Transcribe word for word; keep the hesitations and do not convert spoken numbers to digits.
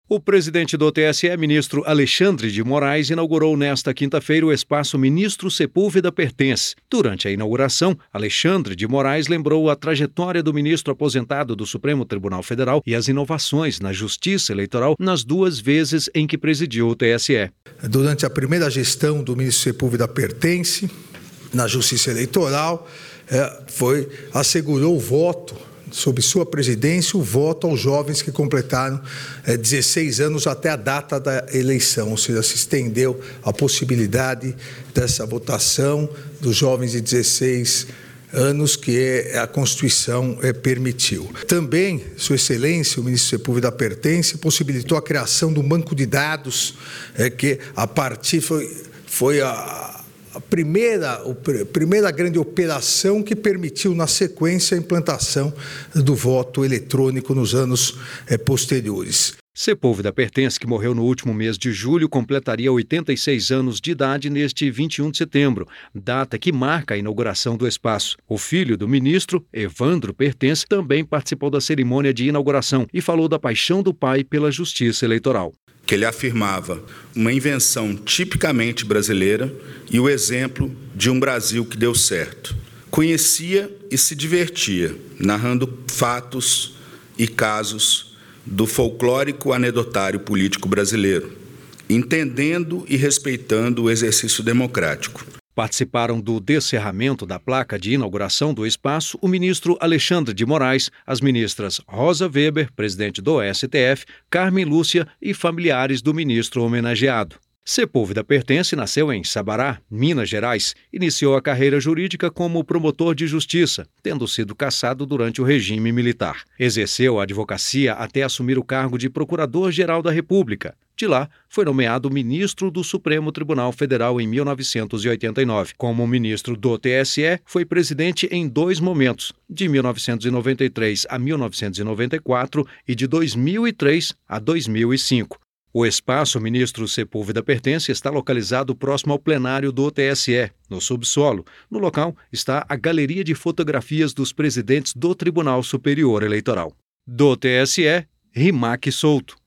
O presidente do T S E, ministro Alexandre de Moraes, inaugurou nesta quinta-feira o espaço Ministro Sepúlveda Pertence. Durante a inauguração, Alexandre de Moraes lembrou a trajetória do ministro aposentado do Supremo Tribunal Federal e as inovações na Justiça Eleitoral nas duas vezes em que presidiu o T S E. Durante a primeira gestão do ministro Sepúlveda Pertence, na Justiça Eleitoral, foi, assegurou o voto, sob sua presidência, o voto aos jovens que completaram é, dezesseis anos até a data da eleição, ou seja, se estendeu a possibilidade dessa votação dos jovens de dezesseis anos que a Constituição é, permitiu. Também, Sua Excelência, o ministro Sepúlveda Pertence, possibilitou a criação do banco de dados, é, que a partir foi, foi a A primeira, a primeira grande operação que permitiu, na sequência, a implantação do voto eletrônico nos anos eh, posteriores. Sepúlveda Pertence, que morreu no último mês de julho, completaria oitenta e seis anos de idade neste vinte e um de setembro, data que marca a inauguração do espaço. O filho do ministro, Evandro Pertence, também participou da cerimônia de inauguração e falou da paixão do pai pela justiça eleitoral. Que ele afirmava uma invenção tipicamente brasileira e o exemplo de um Brasil que deu certo. Conhecia e se divertia, narrando fatos e casos do folclórico anedotário político brasileiro, entendendo e respeitando o exercício democrático. Participaram do descerramento da placa de inauguração do espaço o ministro Alexandre de Moraes, as ministras Rosa Weber, presidente do S T F, Carmen Lúcia e familiares do ministro homenageado. Sepúlveda Pertence nasceu em Sabará, Minas Gerais. Iniciou a carreira jurídica como promotor de justiça, tendo sido cassado durante o regime militar. Exerceu a advocacia até assumir o cargo de Procurador-Geral da República. De lá, foi nomeado ministro do Supremo Tribunal Federal em mil novecentos e oitenta e nove. Como ministro do T S E, foi presidente em dois momentos, de mil novecentos e noventa e três a mil novecentos e noventa e quatro e de dois mil e três a dois mil e cinco. O espaço Ministro Sepúlveda Pertence está localizado próximo ao plenário do T S E, no subsolo. No local está a galeria de fotografias dos presidentes do Tribunal Superior Eleitoral. Do T S E, Rimac Souto.